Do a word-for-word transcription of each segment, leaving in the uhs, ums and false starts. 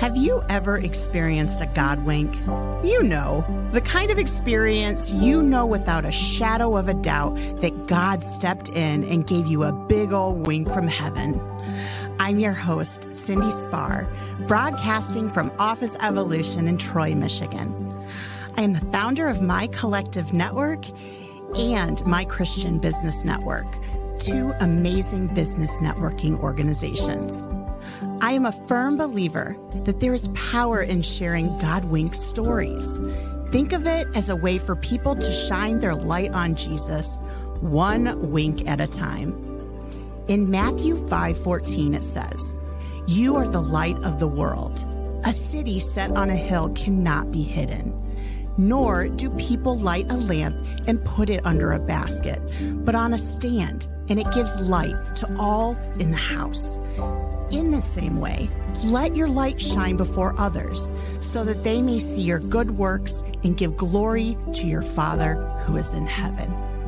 Have you ever experienced a God wink? You know, the kind of experience you know without a shadow of a doubt that God stepped in and gave you a big old wink from heaven. I'm your host, Cindy Spar, broadcasting from Office Evolution in Troy, Michigan. I am the founder of My Collective Network and My Christian Business Network, two amazing business networking organizations. I am a firm believer that there is power in sharing God wink stories. Think of it as a way for people to shine their light on Jesus, one wink at a time. In Matthew five fourteen, it says, "You are the light of the world. A city set on a hill cannot be hidden. Nor do people light a lamp and put it under a basket, but on a stand, and it gives light to all in the house. In the same way, let your light shine before others, so that they may see your good works and give glory to your Father who is in heaven."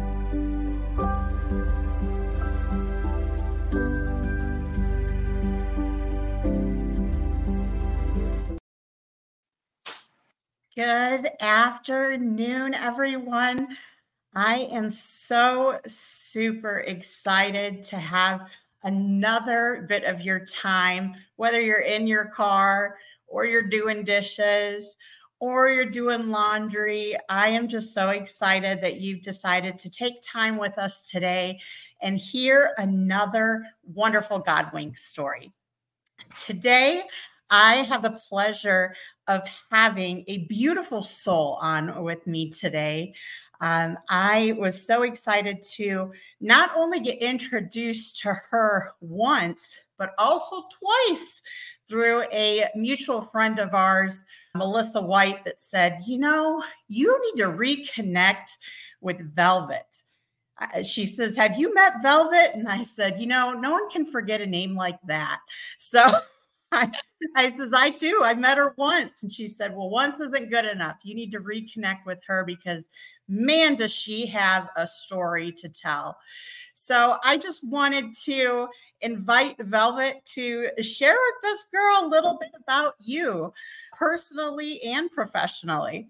Good afternoon, everyone. I am so super excited to have another bit of your time, whether you're in your car or you're doing dishes or you're doing laundry. I am just so excited that you've decided to take time with us today and hear another wonderful God wink story. Today, I have the pleasure of having a beautiful soul on with me today. Um, I was so excited to not only get introduced to her once, but also twice through a mutual friend of ours, Melissa White, that said, you know, you need to reconnect with Velvet. Uh, She says, have you met Velvet? And I said, you know, no one can forget a name like that. So I, I says, I do. I met her once. And she said, well, once isn't good enough. You need to reconnect with her because, man, does she have a story to tell. So I just wanted to invite Velvet to share with this girl a little bit about you, personally and professionally.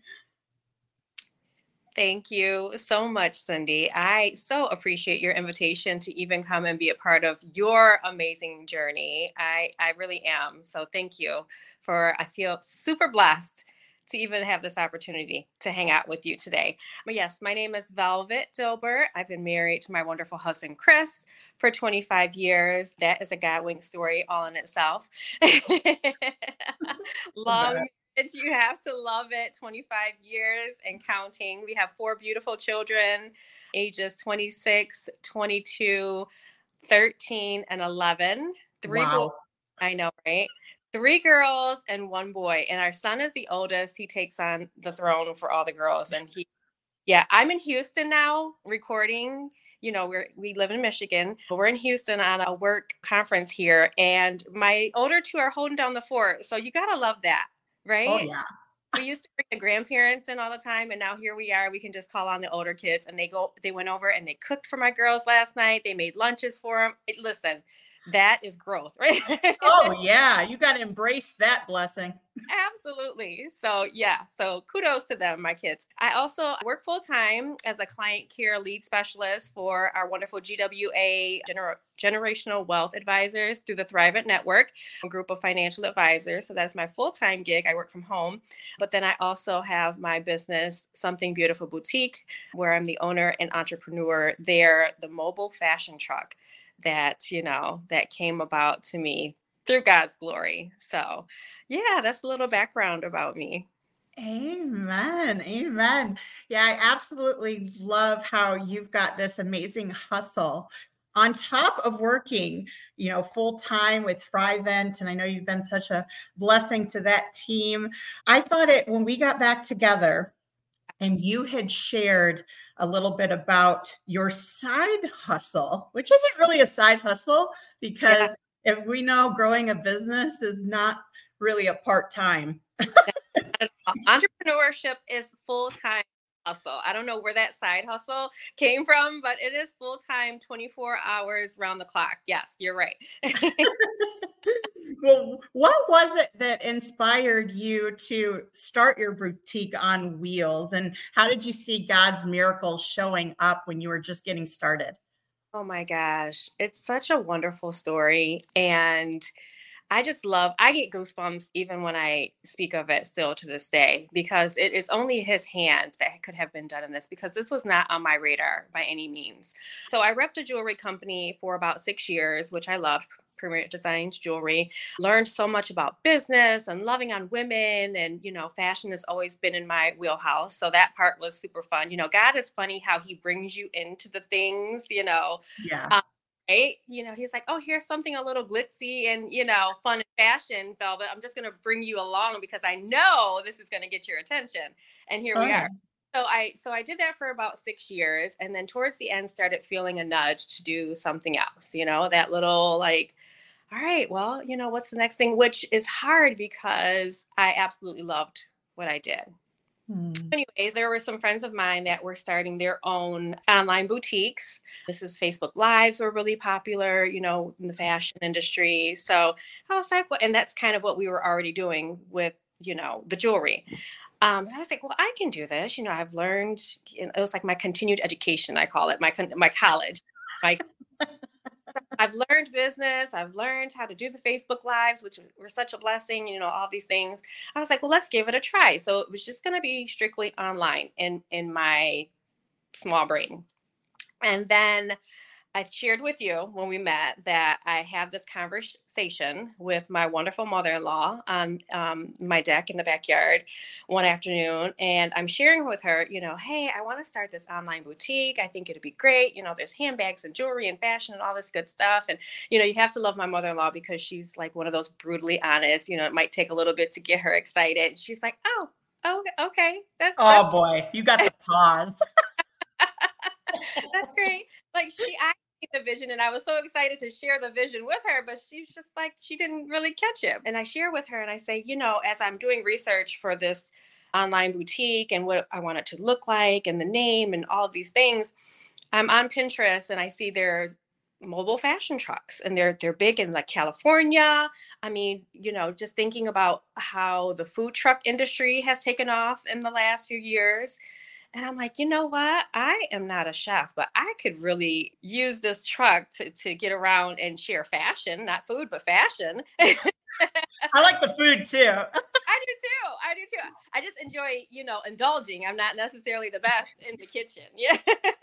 Thank you so much, Cindy. I so appreciate your invitation to even come and be a part of your amazing journey. I, I really am. So thank you for, I feel super blessed to even have this opportunity to hang out with you today. But yes, my name is Velvet Dilbert. I've been married to my wonderful husband, Chris, for twenty-five years. That is a God wink story all in itself. Long You have to love it. twenty-five years and counting. We have four beautiful children, ages twenty-six, twenty-two, thirteen, and eleven. Three Wow. boys. I know, right? Three girls and one boy. And our son is the oldest. He takes on the throne for all the girls. And he, yeah, I'm in Houston now recording. You know, we're, we live in Michigan, but we're in Houston on a work conference here. And my older two are holding down the fort. So you got to love that. Right? Oh, yeah. We used to bring the grandparents in all the time. And now here we are. We can just call on the older kids and they go, they went over and they cooked for my girls last night. They made lunches for them. It, listen, that is growth, right? Oh, yeah. You got to embrace that blessing. Absolutely. So yeah, so kudos to them, my kids. I also work full time as a client care lead specialist for our wonderful G W A Gener- Generational Wealth Advisors through the Thrivent Network, a group of financial advisors. So that's my full-time gig. I work from home. But then I also have my business, Something Beautiful Boutique, where I'm the owner and entrepreneur there, the mobile fashion truck that, you know, that came about to me through God's glory. So yeah, that's a little background about me. Amen. Amen. Yeah, I absolutely love how you've got this amazing hustle on top of working, you know, full time with Thrivent. And I know you've been such a blessing to that team. I thought it, when we got back together and you had shared a little bit about your side hustle, which isn't really a side hustle because yeah. If we know growing a business is not really a part-time. Entrepreneurship is full-time hustle. I don't know where that side hustle came from, but it is full-time, twenty-four hours round the clock. Yes, you're right. Well, what was it that inspired you to start your boutique on wheels? And how did you see God's miracles showing up when you were just getting started? Oh my gosh, it's such a wonderful story. And I just love, I get goosebumps even when I speak of it still to this day, because it is only his hand that could have been done in this, because this was not on my radar by any means. So I repped a jewelry company for about six years, which I loved. Premier Designs Jewelry. Learned so much about business and loving on women. And, you know, fashion has always been in my wheelhouse. So that part was super fun. You know, God is funny how he brings you into the things, you know. Yeah. Um, right? You know, he's like, oh, here's something a little glitzy and, you know, fun and fashion, Velvet. I'm just going to bring you along because I know this is going to get your attention. And here Oh, we yeah. are. So I so I did that for about six years, and then towards the end started feeling a nudge to do something else, you know, that little like, all right, well, you know, what's the next thing? Which is hard because I absolutely loved what I did. Hmm. Anyways, there were some friends of mine that were starting their own online boutiques. This is Facebook Lives were really popular, you know, in the fashion industry. So I was like, well, and that's kind of what we were already doing with, you know, the jewelry. Um, so I was like, well, I can do this. You know, I've learned, you know, it was like my continued education, I call it, my con- my college. My I've learned business. I've learned how to do the Facebook Lives, which were such a blessing, you know, all these things. I was like, well, let's give it a try. So it was just going to be strictly online in, in my small brain. And then I shared with you when we met that I have this conversation with my wonderful mother-in-law on um, my deck in the backyard one afternoon. And I'm sharing with her, you know, hey, I want to start this online boutique. I think it'd be great. You know, there's handbags and jewelry and fashion and all this good stuff. And, you know, you have to love my mother-in-law because she's like one of those brutally honest, you know, it might take a little bit to get her excited. She's like, oh, oh, okay. That's, Oh that's boy, you got the pause. That's great. Like she I the vision and I was so excited to share the vision with her, but she's just like she didn't really catch it. And I share with her and I say, you know, as I'm doing research for this online boutique and what I want it to look like and the name and all of these things, I'm on Pinterest and I see there's mobile fashion trucks and they're they're big in like California. I mean, you know, just thinking about how the food truck industry has taken off in the last few years. And I'm like, you know what? I am not a chef, but I could really use this truck to, to get around and share fashion, not food, but fashion. I like the food too. I do too. I do too. I just enjoy, you know, indulging. I'm not necessarily the best in the kitchen. Yeah.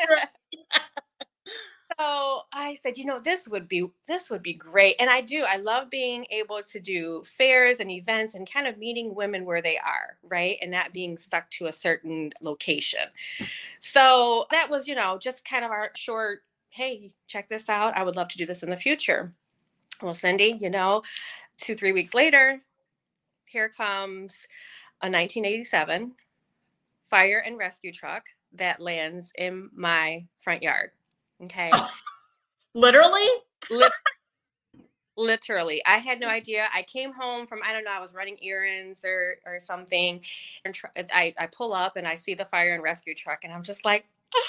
So I said, you know, this would be this would be great. And I do. I love being able to do fairs and events and kind of meeting women where they are, right? And not being stuck to a certain location. So that was, you know, just kind of our short, hey, check this out. I would love to do this in the future. Well, Cindy, you know, two, three weeks later, here comes a nineteen eighty-seven fire and rescue truck that lands in my front yard. Okay. Literally? Lit- literally. I had no idea. I came home from, I don't know, I was running errands or or something. And tr- I, I pull up and I see the fire and rescue truck and I'm just like,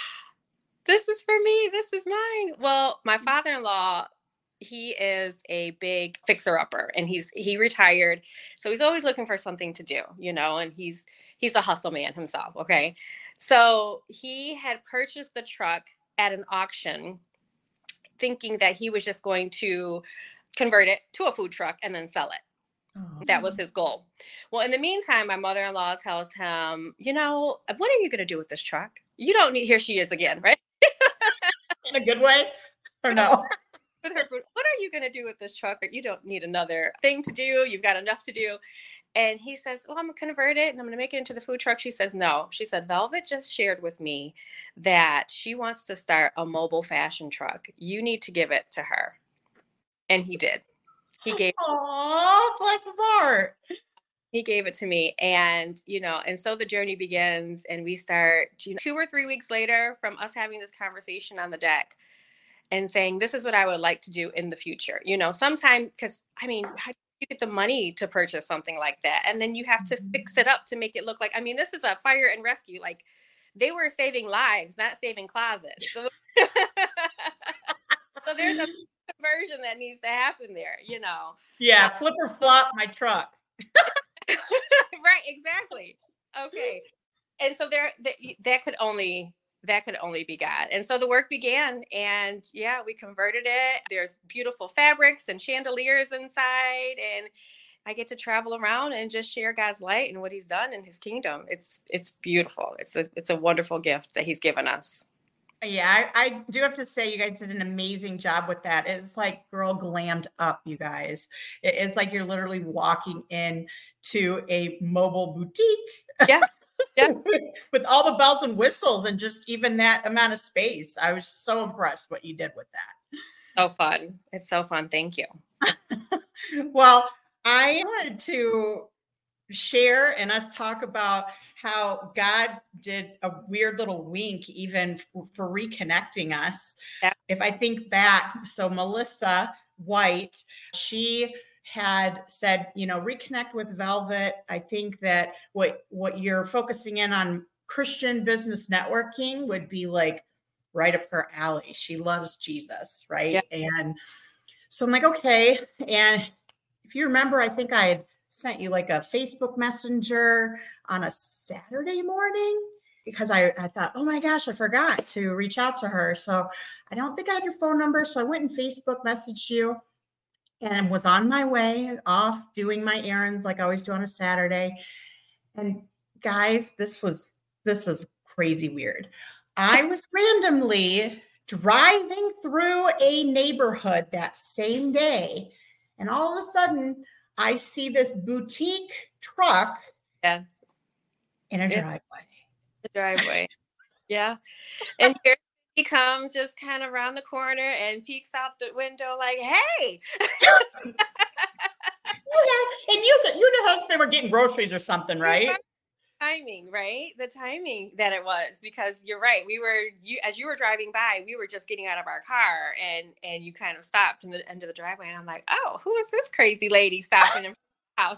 this is for me. This is mine. Well, my father-in-law, he is a big fixer-upper and he's he retired. So he's always looking for something to do, you know, and he's he's a hustle man himself. Okay. So he had purchased the truck at an auction, thinking that he was just going to convert it to a food truck and then sell it. Oh. That was his goal. Well, in the meantime, my mother-in-law tells him, you know, what are you going to do with this truck? You don't need, here she is again, right? In a good way? Or no? With her food, what are you going to do with this truck? You don't need another thing to do. You've got enough to do. And he says, well, I'm going to convert it and I'm going to make it into the food truck. She says, no. She said, Velvet just shared with me that she wants to start a mobile fashion truck. You need to give it to her. And he did. He gave Oh, bless his heart. he gave it to me. And, you know, and so the journey begins and we start, you know, two or three weeks later from us having this conversation on the deck and saying, this is what I would like to do in the future. You know, sometime, because I mean, how do you get the money to purchase something like that? And then you have to fix it up to make it look like, I mean, this is a fire and rescue. Like they were saving lives, not saving closets. So, so there's a conversion that needs to happen there, you know. Yeah, Uh, flip or flop my truck. right, exactly. Okay. And so there that, that could only that could only be God. And so the work began, and yeah, we converted it. There's beautiful fabrics and chandeliers inside, and I get to travel around and just share God's light and what he's done in his kingdom. It's it's beautiful. It's a it's a wonderful gift that he's given us. Yeah, I, I do have to say you guys did an amazing job with that. It's like girl glammed up, you guys. It is like you're literally walking in to a mobile boutique. Yeah. Yeah. with, with all the bells and whistles and just even that amount of space. I was so impressed what you did with that. So fun. It's so fun. Thank you. Well, I wanted to share and us talk about how God did a weird little wink even for reconnecting us. Yeah. If I think back, so Melissa White, she had said, you know, reconnect with Velvet. I think that what what you're focusing in on Christian business networking would be like right up her alley. She loves Jesus, right? Yeah. And so I'm like, okay. And if you remember, I think I had sent you like a Facebook Messenger on a Saturday morning because I, I thought, oh my gosh, I forgot to reach out to her. So I don't think I had your phone number. So I went and Facebook messaged you and was on my way off doing my errands like I always do on a Saturday. And guys, this was this was crazy weird. I was randomly driving through a neighborhood that same day, and all of a sudden I see this boutique truck yes. in a yeah. driveway. The driveway. Yeah. And here he comes just kind of around the corner and peeks out the window like, hey. And you, you and your husband were getting groceries or something, right? Timing, right? The timing that it was, because you're right. We were, you as you were driving by, we were just getting out of our car, and and you kind of stopped in the end of the driveway, and I'm like, oh, who is this crazy lady stopping in the house?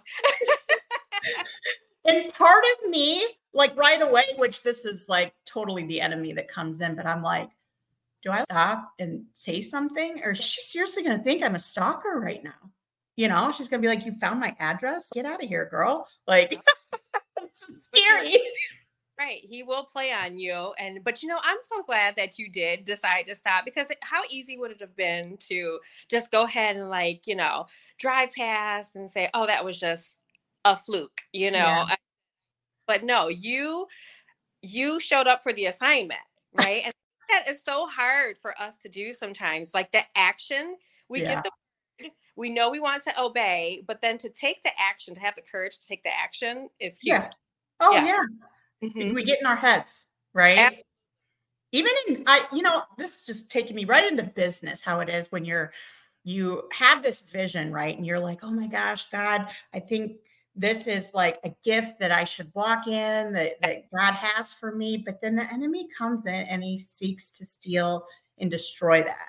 And part of me, like right away, which this is like totally the enemy that comes in, but I'm like, do I stop and say something, or is she seriously going to think I'm a stalker right now? You know, she's going to be like, you found my address? Get out of here, girl. Like, it's scary. Right. He will play on you. And, but you know, I'm so glad that you did decide to stop, because how easy would it have been to just go ahead and like, you know, drive past and say, oh, that was just a fluke, you know? Yeah. But no, you, you showed up for the assignment, right? And that is so hard for us to do sometimes. Like the action, we yeah. get the we know we want to obey, but then to take the action, to have the courage to take the action is huge. Yeah. Oh yeah. yeah. Mm-hmm. We get in our heads, right? And even in, I, you know, this is just taking me right into business, how it is when you're, you have this vision, right? And you're like, oh my gosh, God, I think this is like a gift that I should walk in, that, that God has for me. But then the enemy comes in and he seeks to steal and destroy that.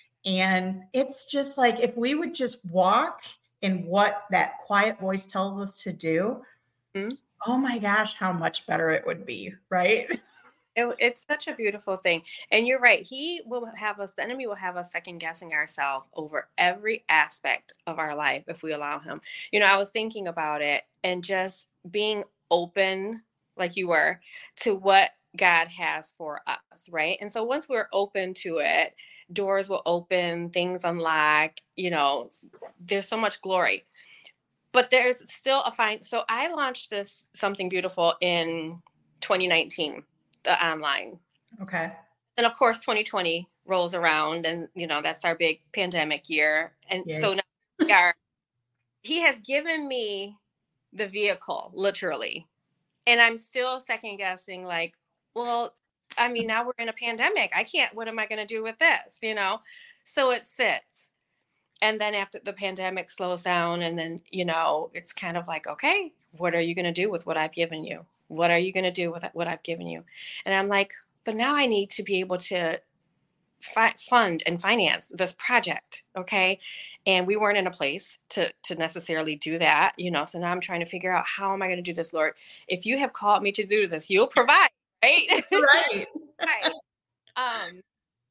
And it's just like, if we would just walk in what that quiet voice tells us to do, mm-hmm. oh my gosh, how much better it would be, right? It, it's such a beautiful thing. And you're right. He will have us, the enemy will have us second guessing ourselves over every aspect of our life if we allow him. You know, I was thinking about it and just being open, like you were, to what God has for us, right? And so once we're open to it, doors will open, things unlock, you know, there's so much glory. But there's still a fine. So I launched this something beautiful in twenty nineteen, the online. Okay. And of course, twenty twenty rolls around, and, you know, that's our big pandemic year. And Yay. so now we are, he has given me the vehicle, literally. And I'm still second guessing, like, well, I mean, now we're in a pandemic. I can't, what am I going to do with this? You know? So it sits. And then after the pandemic slows down, and then, you know, it's kind of like, okay, what are you going to do with what I've given you? What are you going to do with what I've given you? And I'm like, but now I need to be able to fi- fund and finance this project. Okay. And we weren't in a place to, to necessarily do that, you know? So now I'm trying to figure out, how am I going to do this, Lord? If you have called me to do this, you'll provide. Right. Right. right. Um,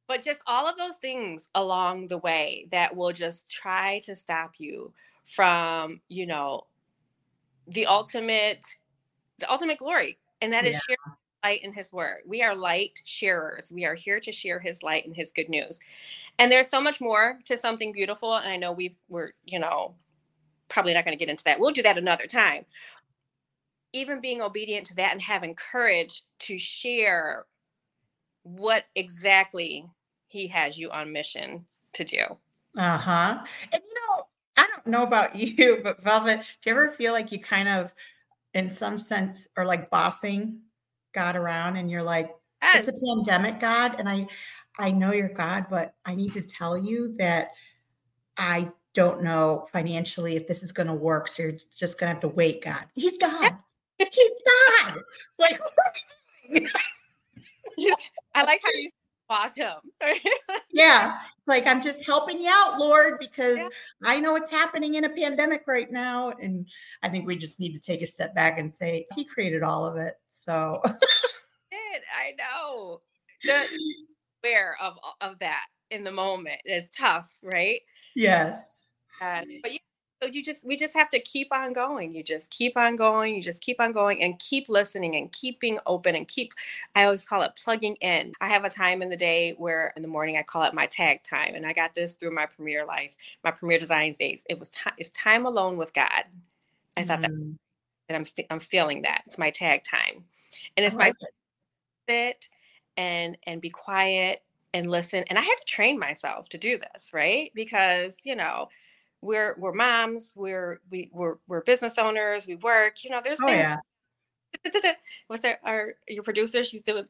but just all of those things along the way that will just try to stop you from, you know, the ultimate, the ultimate glory. And that is Yeah. sharing light in his word. We are light sharers. We are here to share his light and his good news. And there's so much more to Something Beautiful. And I know we've, we're, you know, probably not going to get into that. We'll do that another time. Even being obedient to that and having courage to share what exactly he has you on mission to do. Uh-huh. And you know, I don't know about you, but Velvet, do you ever feel like you kind of, in some sense, are like bossing God around and you're like, it's a Yes. pandemic, God, and I I know you're God, but I need to tell you that I don't know financially if this is going to work. So you're just going to have to wait, God. He's God. He's God. Like, what are we doing? I like how you boss him. Yeah. Like, I'm just helping you out, Lord, because Yeah. I know it's happening in a pandemic right now. And I think we just need to take a step back and say, he created all of it. So I know. The aware of of that in the moment is tough, right? yes. Uh, but yeah, so you just we just have to keep on going. You just keep on going. You just keep on going and keep listening and keep being open and keep. I always call it plugging in. I have a time in the day where in the morning I call it my tag time, and I got this through my Premier life, my Premier Designs days. It was time. It's time alone with God. I thought that, Mm, that I'm st- I'm stealing that. It's my tag time, and I it's my like it. sit and and be quiet and listen. And I had to train myself to do this, right? Because you know we're we're moms, we're we we're we're business owners, we work. You know, there's Oh, things. yeah. What's our, our your producer? She's doing.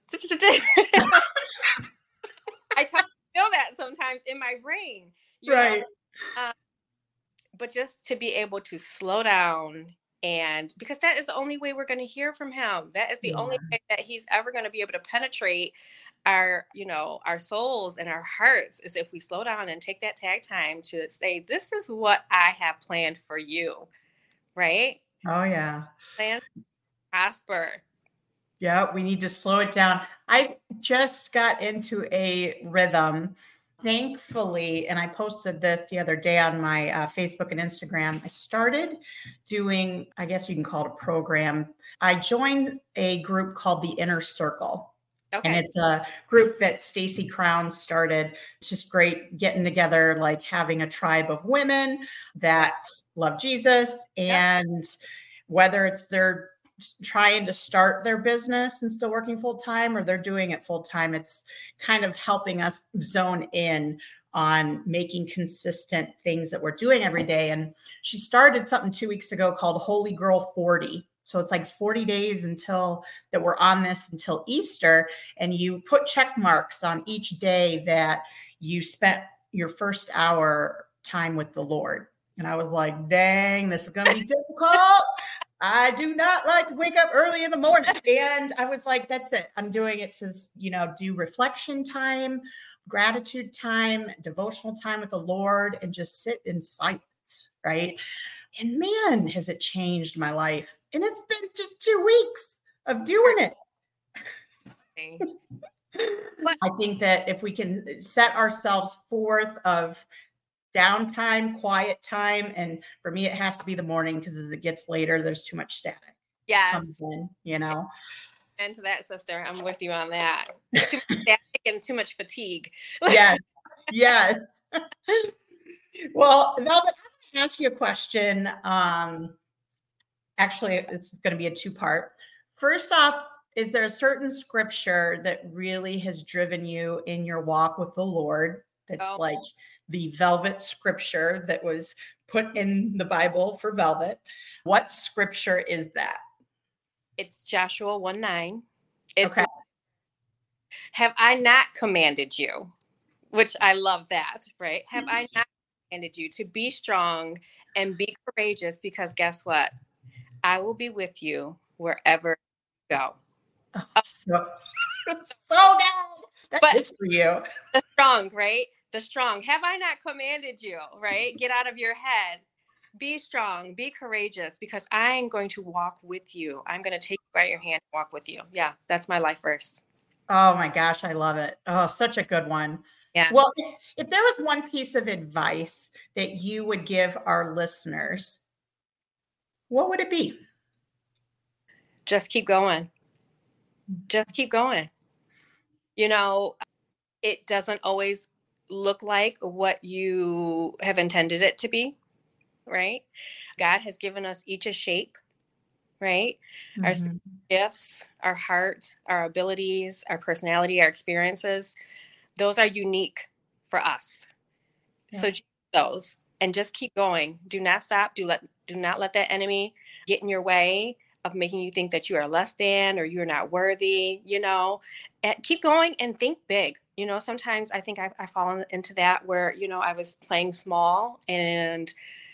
I tell feel that sometimes in my brain, you know. Right. Um, but just to be able to slow down, and because that is the only way we're going to hear from him. That is the Yeah. only way that he's ever going to be able to penetrate our, you know, our souls and our hearts, is if we slow down and take that tag time to say, this is what I have planned for you, right? Oh, yeah. Plan, prosper. Yeah, we need to slow it down. I just got into a rhythm, thankfully, and I posted this the other day on my uh, Facebook and Instagram. I started doing, I guess you can call it a program. I joined a group called the Inner Circle. Okay. And it's a group that Stacy Crown started. It's just great getting together, like having a tribe of women that love Jesus. And yep. Whether it's their trying to start their business and still working full time, or they're doing it full time, it's kind of helping us zone in on making consistent things that we're doing every day. And she started something two weeks ago called Holy Girl forty. So it's like forty days until that we're on this until Easter. And you put check marks on each day that you spent your first hour time with the Lord. And I was like, dang, this is going to be difficult. I do not like to wake up early in the morning. And I was like, that's it. I'm doing it. It says, you know, do reflection time, gratitude time, devotional time with the Lord, and just sit in silence. Right. And man, has it changed my life. And it's been just two weeks of doing it. I think that if we can set ourselves forth of downtime, quiet time, and for me, it has to be the morning, because as it gets later, there's too much static. Yes. In, you know. And to that, sister, I'm with you on that. Too much static and too much fatigue. Yes. Yes. Well, Velvet, I'm going to ask you a question. Um, actually, it's going to be a two-part. First off, is there a certain scripture that really has driven you in your walk with the Lord? That's oh. like the Velvet scripture that was put in the Bible for Velvet. What scripture is that? It's Joshua one nine. It's okay. Have I not commanded you? Which I love that, right? Have I not commanded you to be strong and be courageous? Because guess what? I will be with you wherever you go. Oh, so, so good. That but is for you. The strong, right? The strong. Have I not commanded you, right? Get out of your head. Be strong, be courageous, because I'm going to walk with you. I'm going to take you by your hand and walk with you. Yeah, that's my life verse. Oh my gosh, I love it. Oh, such a good one. Yeah. Well, if, if there was one piece of advice that you would give our listeners, what would it be? Just keep going. Just keep going. You know, it doesn't always look like what you have intended it to be, right? God has given us each a shape, right? Mm-hmm. Our gifts, our heart, our abilities, our personality, our experiences, those are unique for us. Yeah. So just those and just keep going. Do not stop. Do let do not let that enemy get in your way of making you think that you are less than or you're not worthy, you know, and keep going and think big. You know, sometimes I think I've, I've fallen into that where, you know, I was playing small and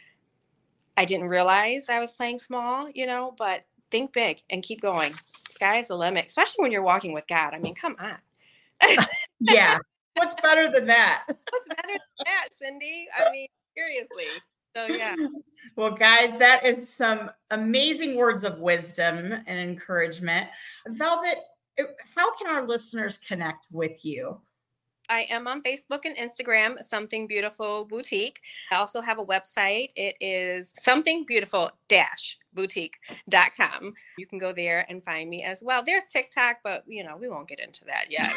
I didn't realize I was playing small, you know, but think big and keep going. Sky is the limit, especially when you're walking with God. I mean, come on. Yeah. What's better than that? What's better than that, Cindy? I mean, seriously. So, yeah. Well, guys, that is some amazing words of wisdom and encouragement. Velvet, how can our listeners connect with you? I am on Facebook and Instagram, Something Beautiful Boutique. I also have a website. It is something beautiful dash boutique dot com. You can go there and find me as well. There's TikTok, but, you know, we won't get into that yet.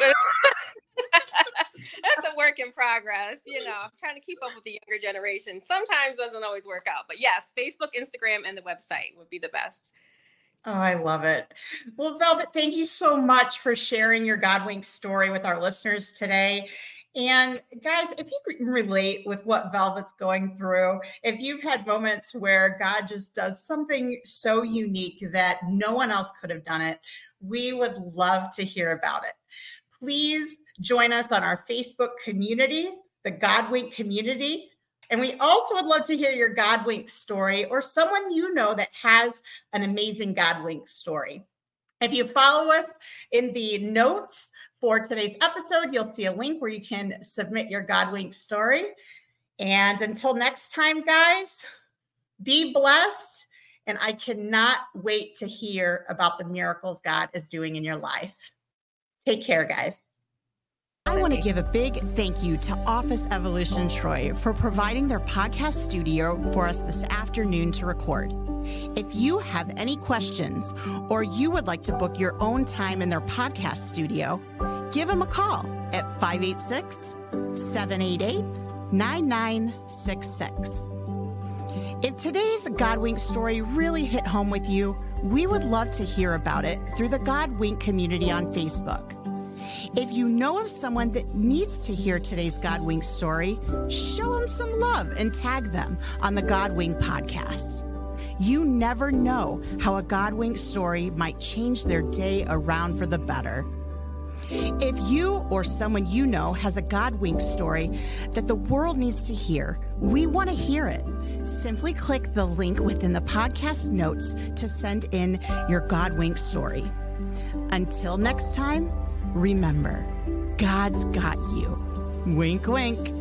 That's a work in progress. You know, I'm trying to keep up with the younger generation. Sometimes doesn't always work out. But yes, Facebook, Instagram, and the website would be the best. Oh, I love it. Well, Velvet, thank you so much for sharing your GodWink story with our listeners today. And guys, if you can relate with what Velvet's going through, if you've had moments where God just does something so unique that no one else could have done it, we would love to hear about it. Please join us on our Facebook community, the GodWink community. And we also would love to hear your GodWink story or someone you know that has an amazing GodWink story. If you follow us in the notes for today's episode, you'll see a link where you can submit your GodWink story. And until next time, guys, be blessed. And I cannot wait to hear about the miracles God is doing in your life. Take care, guys. I want to give a big thank you to Office Evolution Troy for providing their podcast studio for us this afternoon to record. If you have any questions or you would like to book your own time in their podcast studio, give them a call at five eight six, seven eight eight, nine nine six six. If today's GodWink story really hit home with you, we would love to hear about it through the GodWink community on Facebook. If you know of someone that needs to hear today's GodWink story, show them some love and tag them on the GodWink podcast. You never know how a GodWink story might change their day around for the better. If you or someone you know has a GodWink story that the world needs to hear, we want to hear it. Simply click the link within the podcast notes to send in your GodWink story. Until next time, remember, God's got you. Wink, wink.